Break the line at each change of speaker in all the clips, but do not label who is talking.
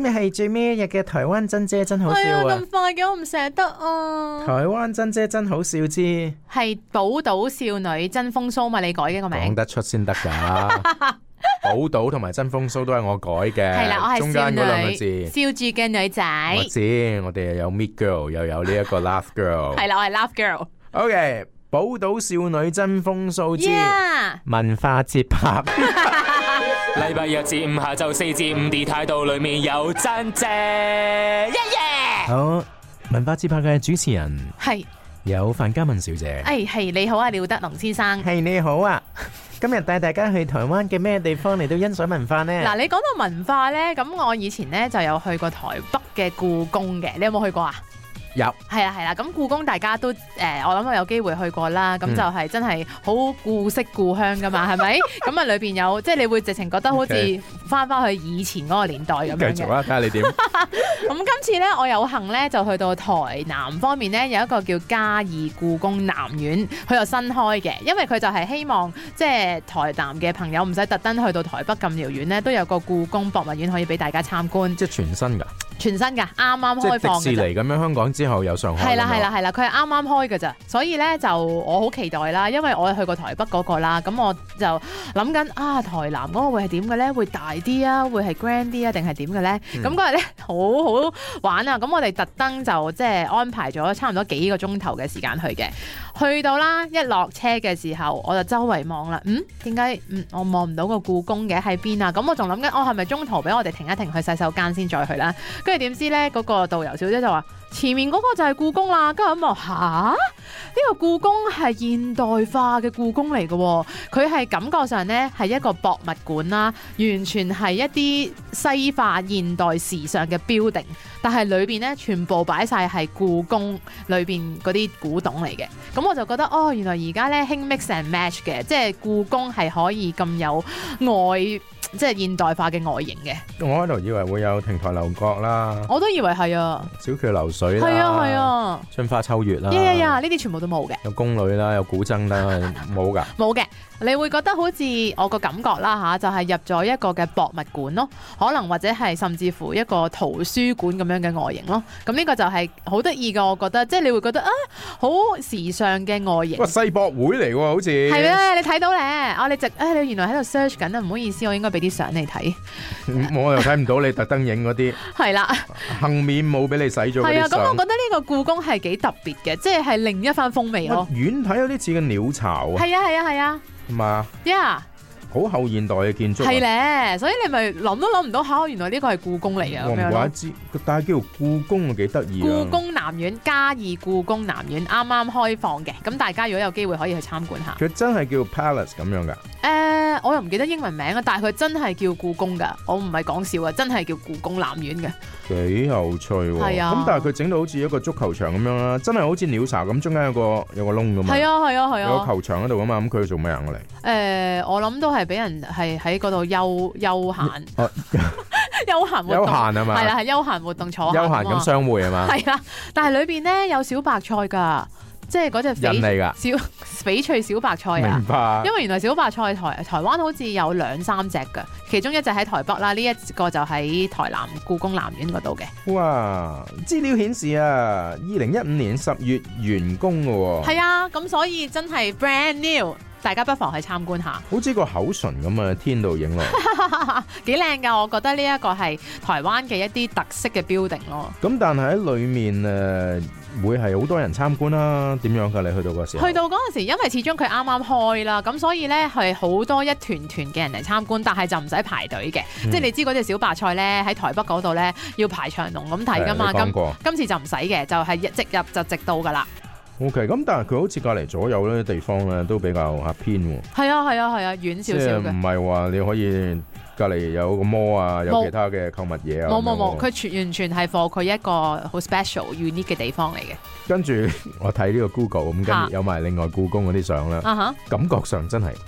今日係最尾一日嘅台灣珍姐真好笑啊！
咁快嘅，我唔捨得啊！
台灣珍姐真好笑之
係寶島少女真風騷嘛？你改嘅個名
講得出先得㗎。寶島同埋真風騷都係我改嘅，
係啦，我係
中間嗰兩個字
笑住嘅女仔。
我知，我哋又有 Meet Girl， 又有呢一個 Laugh Girl。
係啦，我係 Laugh Girl。
OK， 寶島少女真風騷之
Yeah
文化節拍。
禮拜日至五下晝4至5地態度裏面有真姐，耶耶！
好，文化節拍嘅主持人
係
有范嘉文小姐。
係你好啊，廖德龍先生。
係你好啊，今日帶大家去台灣嘅咩地方嚟到欣賞文化呢？
嗱，你講到文化呢，咁我以前呢就有去過台北嘅故宮嘅，你有冇去過啊？
有，
係啦，咁故宮大家都我諗我有機會去過啦，咁就係真係好故色故鄉噶嘛，係咪？咁啊裏邊有即係你會直情覺得好似翻去以前嗰個年代咁樣嘅。
繼續啊，睇下你點。
咁今次呢，我有幸呢就去到台南方面呢，有一個叫嘉義故宮南院，佢又新開嘅，因為佢就係希望即係台南嘅朋友唔使特登去到台北咁遙遠呢，都有個故宮博物院可以俾大家參觀。
即係全新㗎。
全新㗎，啱啱開放嘅。
即係迪士尼咁樣，香港之後有上海。
係啦，佢係啱啱開㗎咋，所以咧就我好期待啦，因為我去過台北嗰個啦，咁我就諗緊啊，台南嗰個會係點嘅咧？會大啲啊，會係 grand 啲啊，定係點嘅咧？咁嗰日咧好好玩啊！咁我哋特登就即係安排咗差唔多幾個鐘頭嘅時間去嘅，去到啦一落車嘅時候，我就周圍望啦，點解我望唔到個故宮嘅喺邊啊？咁我仲諗緊，係咪中途俾我哋停一停去洗手間先再去啦？跟住點知咧，嗰個導遊小姐就話前面嗰個就係故宮啦。跟住我諗呢個故宮係現代化嘅故宮嚟嘅，佢係感覺上咧係一個博物館啦，完全係一啲西化現代時尚嘅 building，但係裏邊咧全部擺晒係故宮裏邊嗰啲古董嚟嘅。咁我就覺得原來而家咧興 mix and match 嘅，即係故宮係可以咁有外即係現代化嘅外形嘅。
我喺度以為會有亭台樓閣啦，
我都以為係啊，
小橋流水啦，
係啊，
春花秋月啦，
呢啲全部都冇嘅。
有宮女啦，有古箏啦，冇㗎。
冇嘅，你會覺得好似我個感覺啦就係入咗一個嘅博物館咯，可能或者係甚至乎一個圖書館咁樣嘅外形咯。咁呢個就係好得意嘅，我覺得，即係你會覺得好時尚嘅外形。
哇，世博會嚟喎，好似
係咩？你睇到咧？你原來喺度 search 緊啊！唔好意思，我應該俾啲相你睇。
我又睇唔到你特登影嗰啲。係啦，幸免冇俾你洗咗嗰啲相。係啊，
咁我覺得呢個故宮係幾特別嘅，即係另一番風味咯。
遠睇有啲似嘅鳥巢啊。係
啊。
係嘛？
Yeah。
好後現代嘅建築
係咧，所以你咪諗都諗唔到原來呢個係故宮嚟嘅。
我唔怪知，但係叫故宮啊，幾得意啊！
故宮南院，嘉義故宮南院啱啱開放嘅，咁大家如果有機會可以去參觀下。
佢真係叫 Palace 咁樣㗎？
我又唔記得英文名啊，但係佢真係叫故宮㗎，我唔係講笑啊，真係叫故宮南院嘅。
幾有趣喎！
係啊，
咁但係佢整到好似一個足球場咁樣啦，真係好似鳥巢咁，中間有個窿㗎嘛。係
啊，
有個球場喺度㗎嘛，咁佢做咩啊？
我諗都係俾人係喺嗰度休閒。休閒活動係嘛？係啦，係休閒活動坐下。
休閒咁相會係嘛？
係啊，但係裏邊咧有小白菜㗎。即係嗰隻翡翠小白菜啊！
明白。因
為原來小白菜台灣好似有2-3隻㗎，其中一隻喺台北啦，呢一個就喺台南故宮南院嗰度嘅。
哇！資料顯示啊，2015年10月完工㗎喎。
係啊，咁所以真係 brand new。大家不妨去參觀下，
好似個口唇咁啊，天度影落
幾靚㗎！我覺得呢一個係台灣嘅一啲特色嘅 building 咯。
咁但係喺裏面會係好多人參觀啦？點樣㗎？你去到嗰時候？
去到嗰陣時，因為始終佢啱啱開啦，咁所以咧係好多一團團嘅人嚟參觀，但係就唔使排隊嘅。即係你知嗰隻小白菜咧喺台北嗰度咧要排長龍咁睇㗎嘛。今次就唔使嘅，就係直入就直到㗎啦。
OK， 咁但係佢好似隔離左右呢啲地方咧都比較偏喎。係啊，
遠少少嘅。即係
唔係話你可以隔離有個摩啊，有其他嘅購物嘢啊？
冇，佢完全係 for 佢一個好 special unique 嘅地方嚟嘅。
跟住我睇呢個 Google 咁，跟住有埋另外故宮嗰啲相啦。感覺上真係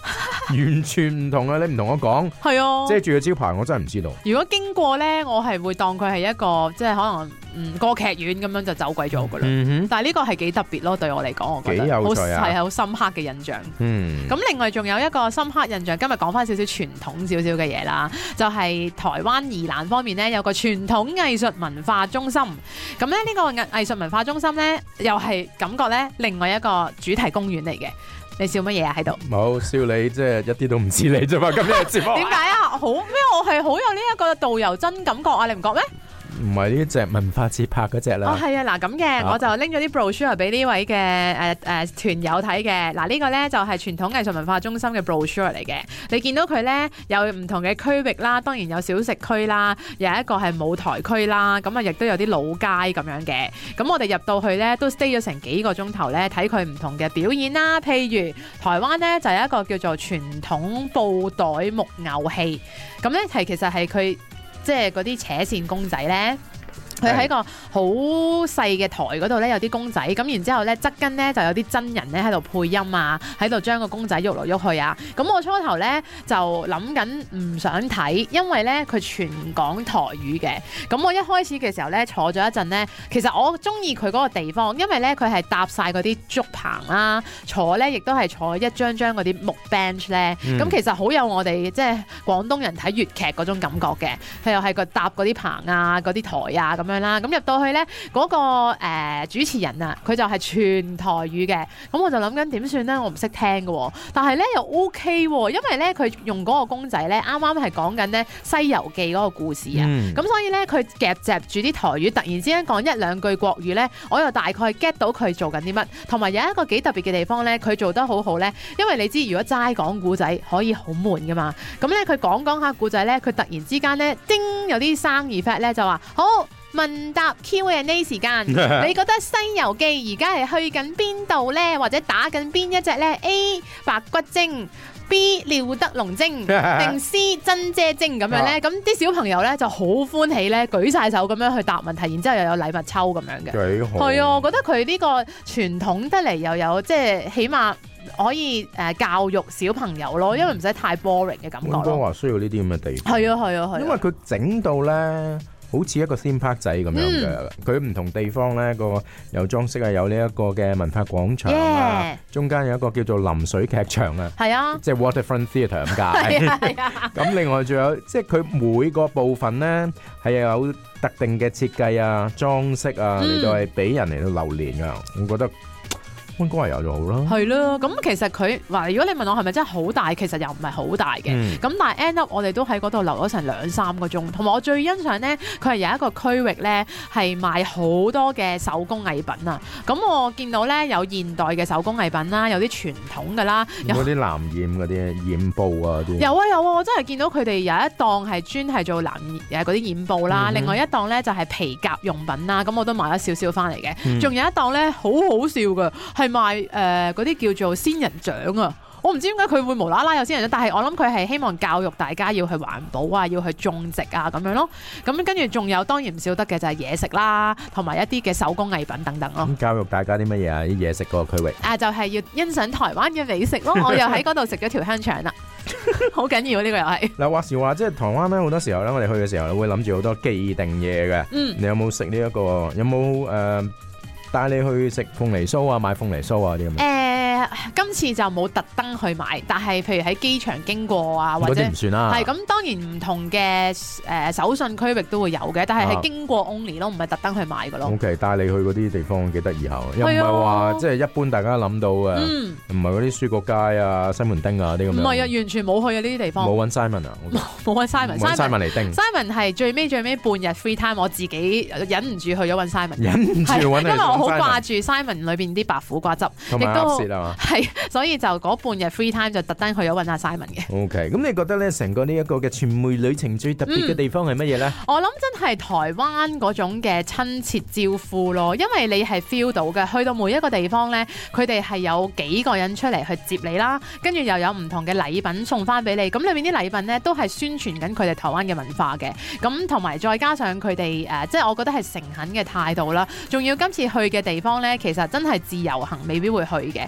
完全唔同啊！你唔同我講，
係啊，
遮住個招牌，我真係唔知道。
如果經過咧，我係會當佢係一個即係可能歌劇院咁樣就走鬼咗噶啦。但係呢個係幾特別咯，對我嚟講，我覺得
幾有趣啊，
係好深刻嘅印象。咁另外仲有一個深刻印象，今日講翻少少傳統少少嘅嘢啦，就係台灣宜蘭方面咧有個傳統藝術文化中心。咁咧呢個藝術文化中心咧，又係感覺咧另外一個主題公園嚟嘅。你笑乜嘢啊？喺度
冇笑你，即係一啲都唔似你啫嘛！今日嘅節目
點解啊？好咩？我係好有呢一個導遊真感覺啊！你唔覺咩？
唔係呢隻文化節拍嗰隻啦。
哦，係啊，嗱咁嘅，我就拎咗啲 brochure 俾呢位嘅團友睇嘅。嗱呢個咧就係傳統藝術文化中心嘅 brochure 嚟嘅。你見到佢咧有唔同嘅區域啦，當然有小食區啦，有一個係舞台區啦，咁啊亦都有啲老街咁樣嘅。咁我哋入到去咧都 stay 咗成幾個鐘頭咧，睇佢唔同嘅表演啦。譬如台灣咧就有一個叫做傳統布袋木偶戲，咁咧其實係佢。即係嗰啲扯線公仔咧，佢喺個好細嘅台嗰度咧有啲公仔，咁然之後咧側跟咧就有啲真人咧喺度配音啊，喺度將個公仔喐嚟喐去啊。咁我初頭咧就諗緊唔想睇，因為咧佢全講台語嘅。咁我一開始嘅時候咧坐咗一陣咧，其實我中意佢嗰個地方，因為咧佢係搭晒嗰啲竹棚啦，坐咧亦都係坐一張張嗰啲木 bench 咧。咁其實好有我哋即係廣東人睇粵劇嗰種感覺嘅。佢又係個搭嗰啲棚啊、嗰啲台啊咁樣啦。咁入到去咧嗰個主持人啊，佢就係全台語嘅。咁我就諗緊點算咧？我唔識聽嘅喎，但係咧又 OK 喎，因為咧佢用嗰個公仔咧，啱啱係講緊咧《西遊記》嗰個故事啊。咁所以咧佢夾雜住啲台語，突然之間講一兩句國語咧，我又大概 get 到佢做緊啲乜。同埋有一個幾特別嘅地方咧，佢做得好好咧，因為你知如果齋講古仔可以好悶噶嘛。咁咧佢講下古仔咧，佢突然之間咧，叮有啲生意 fact 咧就話好。問答 Q&A 時間，你覺得《西遊記》而家係去緊邊度呢？或者打緊邊一隻呢？ A 白骨精 B 廖德龍精定 C 珍姐精咁樣呢？咁啲小朋友呢就好歡喜呢，舉晒手咁樣去答問題，然之後又有禮物抽咁樣嘅。幾好。係啊，我覺得佢呢個傳統得嚟又有即係起碼可以教育小朋友咯，因為唔使太 boring 嘅感覺咯。
溫哥華需要呢啲咁嘅地方。係
啊，
因為佢整到呢。好似一個theme park仔咁樣嘅，佢唔同地方咧個有裝飾啊，有呢一個嘅文化廣場啊，中間有一個叫做淋水劇場啊，係啊，即係 waterfront theatre 咁解。咁另外仲有即係佢每個部分咧係有特定嘅設計啊、裝飾啊嚟到係俾人嚟到留連噶，我覺得。溫哥華有就好啦，係咯。咁其實佢話，如果你問我係咪真係好大，其實又唔係好大嘅。咁但係 end up 我哋都喺嗰度留咗成2-3個鐘。同埋我最欣賞咧，佢係有一個區域咧係賣好多嘅手工藝品啊。咁我見到咧有現代嘅手工藝品啦，有啲傳統㗎啦，有嗰啲藍染嗰啲染布啊啲。有啊，我真係見到佢哋有一檔係專係做嗰啲染布啦。另外一檔咧就係皮革用品啦。咁我都買咗少少翻嚟嘅。仲有一檔咧好好笑㗎。係賣嗰啲叫做仙人掌啊！我唔知點解佢會無啦啦有仙人掌，但係我諗佢係希望教育大家要去環保啊，要去種植啊咁樣咯。咁跟住仲有當然唔少得嘅就係嘢食啦，同埋一啲嘅手工藝品等等咯。教育大家啲乜嘢啊？啲嘢食嗰個區域就係要欣賞台灣嘅美食咯。我又喺嗰度食咗條香腸啦，好緊要呢個又係。嗱話時話即係台灣咧，好多時候咧，我哋去嘅時候會諗住好多既定嘢嘅。你有冇食呢一個？有冇帶你去食鳳梨酥啊，買鳳梨酥啊啲咁。今次就冇特登去買，但係譬如喺機場經過啊，或者唔算啦。係咁，當然唔同嘅手信區域都會有嘅，但係係經過 only 咯，唔係特登去買嘅咯。OK， 帶你去嗰啲地方幾得意下，又唔係話即係一般大家諗到嘅，唔係嗰啲書局街啊、西門町啊啲咁樣。唔係啊，完全冇去啊呢啲地方。冇揾 Simon 啊，冇揾 Simon。揾 Simon 嚟叮。Simon 係最尾半日 free time，我自己忍唔住去咗揾 Simon。忍唔住揾，因為我好掛住 Simon 裏邊啲白苦瓜汁，亦都係，所以就嗰半日 free time 就特登去咗揾下 Simon 嘅。OK， 咁你覺得咧成個呢一個嘅傳媒旅程最特別嘅地方係乜嘢咧？我諗真係台灣嗰種嘅親切招呼咯，因為你係 feel 到嘅，去到每一個地方咧，佢哋係有幾個人出嚟去接你啦，跟住又有唔同嘅禮品送翻俾你，咁裏面啲禮品咧都係宣傳緊佢哋台灣嘅文化嘅，咁同埋再加上佢哋即係我覺得係誠懇嘅態度啦，仲要今次去嘅地方咧，其實真係自由行未必會去嘅，咁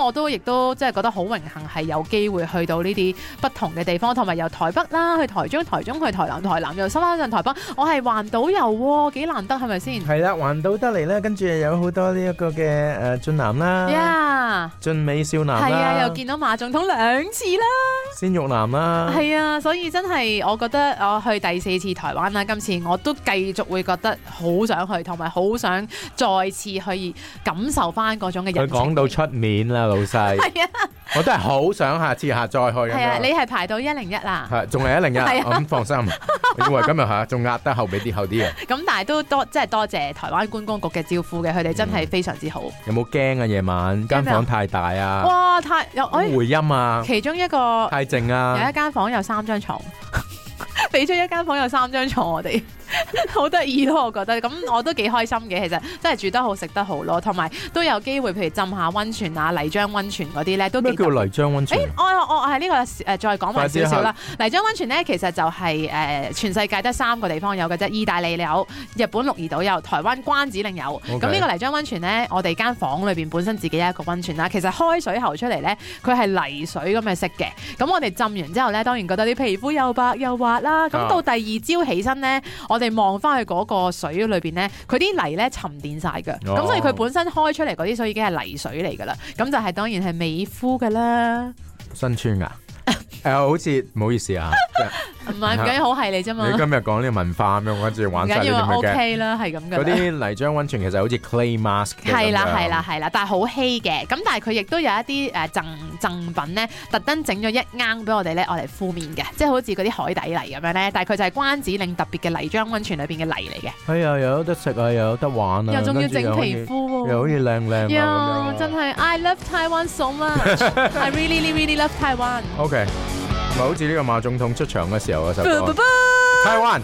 咁我都亦都即係覺得好榮幸係有機會去到呢啲不同嘅地方，同埋由台北啦去台中，台中去台南，台南又收翻上台北，我係環島遊喎，幾難得係咪先？
係啦，環島得嚟咧，跟住又有好多呢一個嘅俊男啦，俊美少男啦，
係啊，又見到馬總統2次啦，
鮮肉男啦，
係啊，所以真係我覺得我去第4次台灣啦，今次我都繼續會覺得好想去，同埋好想再次去感受翻嗰種嘅人情。
佢講到出面啦，老細。係啊，我都係好想下次再去。係
啊，你係排到101啦。
係，仲係101，咁放心。我以為今日嚇仲壓得後啲嘅。咁
但係都即係多謝台灣觀光局嘅招呼嘅，佢哋真係非常之好。
有冇驚啊？夜晚間房太大啊？
哇！有
回音啊！
其中一個
太靜啊！
有一間房有3張床。俾咗一間房有3張床，我哋好得意咯，我覺得咁我都幾開心嘅。其實真係住得好食得好咯，同埋都有機會，譬如浸下溫泉啊、麗江溫泉嗰啲咧，都幾。咩叫
麗江溫泉？
我係呢個再講埋少少啦。麗江溫泉咧，其實就係全世界得3個地方有嘅啫，意大利有，日本鹿兒島有，台灣關子嶺有。咁呢個麗江溫泉咧，我哋間房裏邊本身自己有一個溫泉啦。其實開水喉出嚟咧，佢係泥水咁嘅色嘅。咁我哋浸完之後咧，當然覺得啲皮膚又白又滑啦。咁到第2朝起身咧，我哋望翻去嗰個水裏邊咧，佢啲泥咧沉澱晒㗎，咁所以佢本身開出嚟嗰啲水已經係泥水嚟㗎啦，咁就係當然係美膚㗎啦。
新村㗎。好似唔好意思啊，
唔係唔緊要，好係你啫嘛。
你今日講呢個文化咁樣，跟住玩晒呢啲咁嘅。
OK 啦，係咁嘅。
嗰啲泥漿溫泉其實好似 clay mask 嘅。
係啦，但係好稀嘅。咁但係佢亦都有一啲贈品咧，特登整咗一罌俾我哋咧，我嚟敷面嘅，即係好似嗰啲海底泥咁樣咧。但係佢就係關子嶺特別嘅泥漿溫泉裏邊嘅泥嚟嘅。係
啊，又有得食啊，又有得玩啊，
又仲要整皮膚喎，
又好似靚啊。
真係 I love Taiwan so much. I really love Taiwan.
OK。唔係好似呢個馬總統出場嘅時候嗰首歌。Taiwan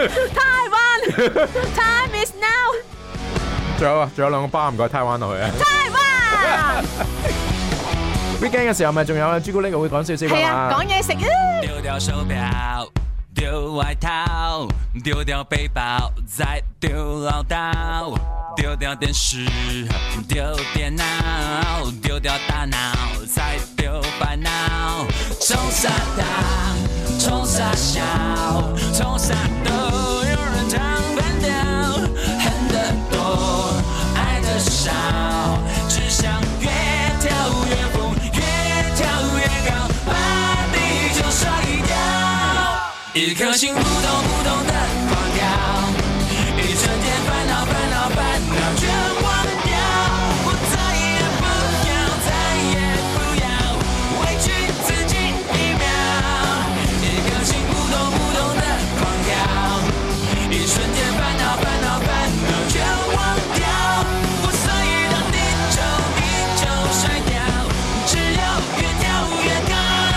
Time is now。仲有2個包唔該 Taiwan 落去啊。Taiwan。Weekend 嘅時候咪仲有朱古力會講少少㗎嘛。係啊，講嘢食啊。丟掉手錶，丟外套，丟掉背包，再丟嘮叨，丟掉電視，丟電腦，丟掉大腦，再丟煩惱。衝啥大，衝啥小，衝啥都有人唱反調，恨得多，愛得少，只想越跳越瘋，越跳越高，把地球甩掉。一顆心撲通撲通的狂跳，一瞬間煩惱煩惱煩惱全忘掉，我再也不要，再也不要委屈自己一秒。一顆心撲通撲通的狂跳，一瞬間煩惱煩惱煩惱全忘掉，我所有的地球甩掉，只有越跳越高。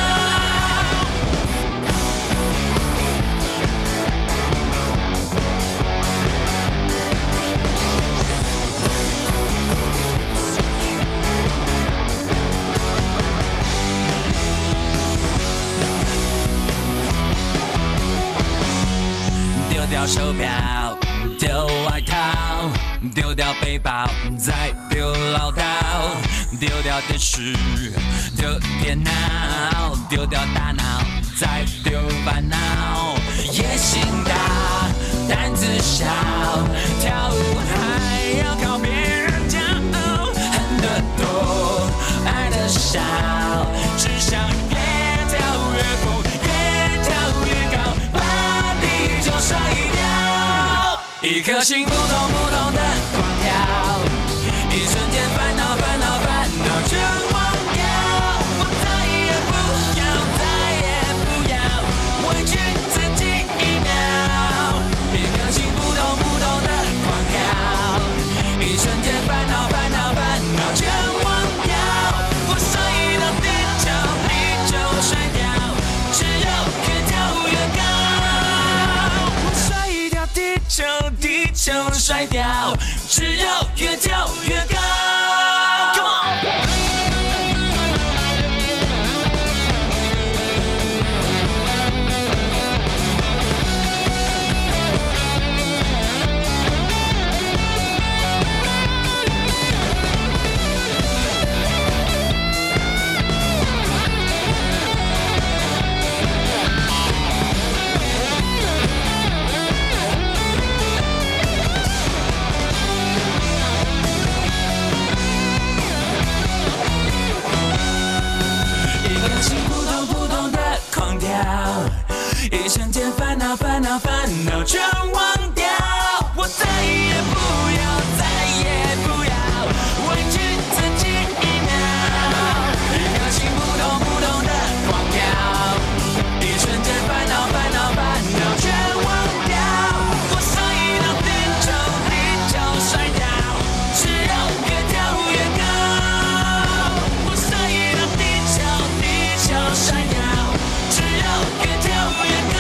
丢掉手錶，丟外套，丟掉背包，再丟嘮叨，丟掉電視，丟電腦，丟掉大腦，再丟煩惱。野心大，膽子小，跳舞還要靠別人驕傲，恨得多，愛得少，只想越跳越瘋，越跳越高，把地球甩掉。一顆心撲通撲通的狂跳，一瞬間煩惱煩惱煩惱全忘掉，我再也不要，再也不要委屈自己一秒。一顆心撲通撲通的狂跳，一瞬間煩惱煩惱煩惱全忘掉，我所有的地球甩掉，只有越跳越高。我甩掉地球甩掉，只有越跳越高。Come on！
全忘掉，我再也不要，再也不要委屈自己一秒，表情扑通扑通的狂跳，一瞬间烦恼烦恼烦恼全忘掉，我所以让地球甩掉，只有越跳越高，我所以让地球甩掉，只有越跳越高。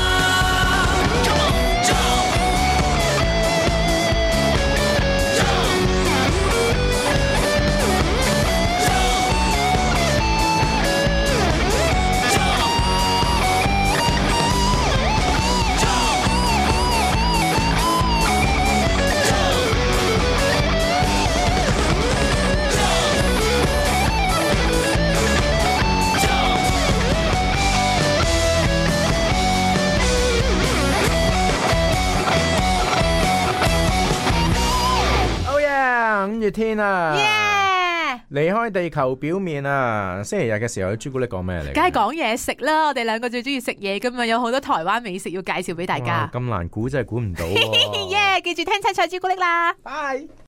五月天啊，
Yeah!
離開地球表面啊！星期日嘅時候，朱古力講咩嚟？
梗係講嘢食啦，我哋兩個最中意食嘢噶嘛，有好多台灣美食要介紹俾大家。
咁難估真係估唔到喎。
耶！記住聽七彩朱古力啦，
拜。